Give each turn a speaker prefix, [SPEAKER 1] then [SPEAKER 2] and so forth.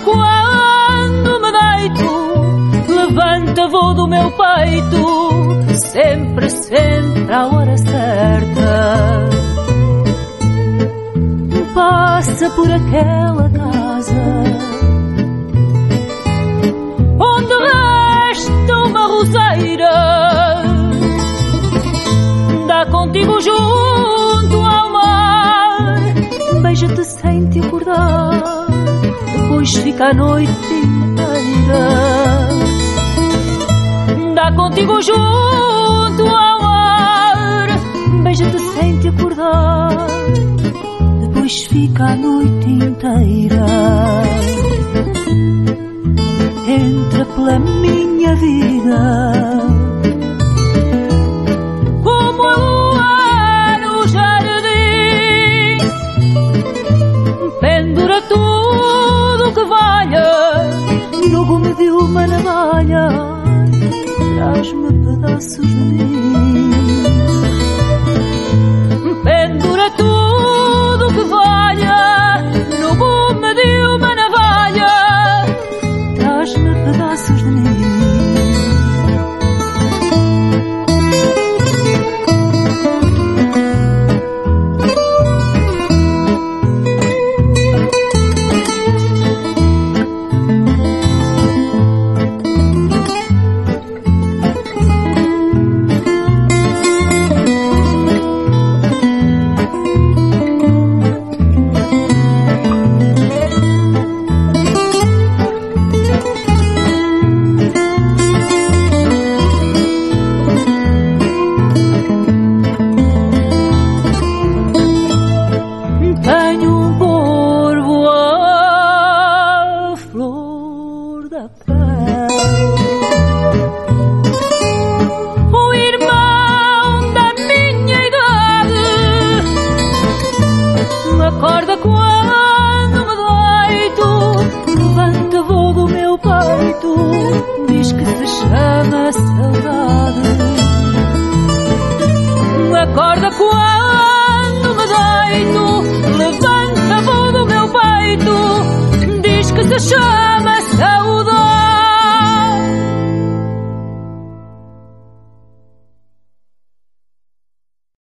[SPEAKER 1] quando me deito, levanta voo do meu peito, sempre, sempre à hora certa. Passa por aquela casa onde resta uma roseira, dá contigo junto ao mar, beija-te sem te acordar, depois fica a noite inteira. Dá contigo junto ao mar, beija-te sem te acordar, depois fica a noite inteira. Entra pela minha vida como a lua no jardim, pendura tudo que valha no gume de uma navalha, traz-me pedaços de mim. Pendura tudo que valha no gume de uma navalha, traz-me pedaços de mim. Acorda quando me deito, levanta voo do meu peito, diz que se chama saudade. Acorda quando